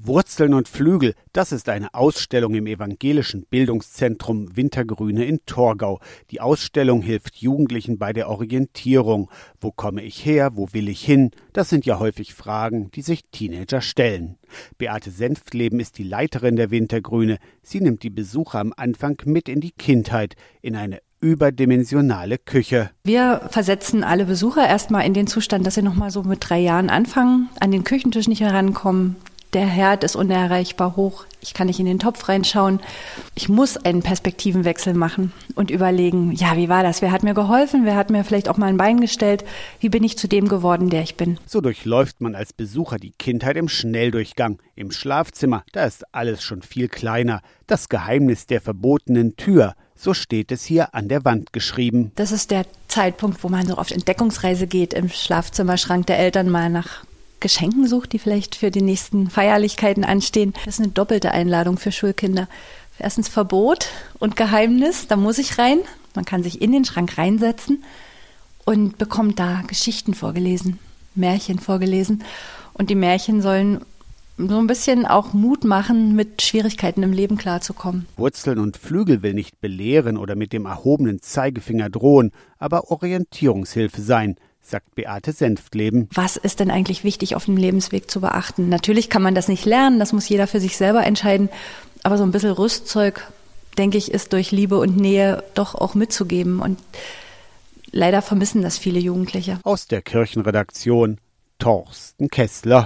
Wurzeln und Flügel, das ist eine Ausstellung im evangelischen Bildungszentrum Wintergrüne in Torgau. Die Ausstellung hilft Jugendlichen bei der Orientierung. Wo komme ich her, wo will ich hin? Das sind ja häufig Fragen, die sich Teenager stellen. Beate Senftleben ist die Leiterin der Wintergrüne. Sie nimmt die Besucher am Anfang mit in die Kindheit, in eine überdimensionale Küche. Wir versetzen alle Besucher erstmal in den Zustand, dass sie nochmal so mit 3 Jahren anfangen, an den Küchentisch nicht mehr rankommen. Der Herd ist unerreichbar hoch. Ich kann nicht in den Topf reinschauen. Ich muss einen Perspektivenwechsel machen und überlegen, ja, wie war das? Wer hat mir geholfen? Wer hat mir vielleicht auch mal ein Bein gestellt? Wie bin ich zu dem geworden, der ich bin? So durchläuft man als Besucher die Kindheit im Schnelldurchgang. Im Schlafzimmer, da ist alles schon viel kleiner. Das Geheimnis der verbotenen Tür, so steht es hier an der Wand geschrieben. Das ist der Zeitpunkt, wo man so auf Entdeckungsreise geht, im Schlafzimmerschrank der Eltern mal nach Geschenken sucht, die vielleicht für die nächsten Feierlichkeiten anstehen. Das ist eine doppelte Einladung für Schulkinder. Erstens Verbot und Geheimnis, da muss ich rein. Man kann sich in den Schrank reinsetzen und bekommt da Geschichten vorgelesen, Märchen vorgelesen. Und die Märchen sollen so ein bisschen auch Mut machen, mit Schwierigkeiten im Leben klarzukommen. Wurzeln und Flügel will nicht belehren oder mit dem erhobenen Zeigefinger drohen, aber Orientierungshilfe sein, sagt Beate Senftleben. Was ist denn eigentlich wichtig auf dem Lebensweg zu beachten? Natürlich kann man das nicht lernen, das muss jeder für sich selber entscheiden. Aber so ein bisschen Rüstzeug, denke ich, ist durch Liebe und Nähe doch auch mitzugeben. Und leider vermissen das viele Jugendliche. Aus der Kirchenredaktion Thorsten Kessler.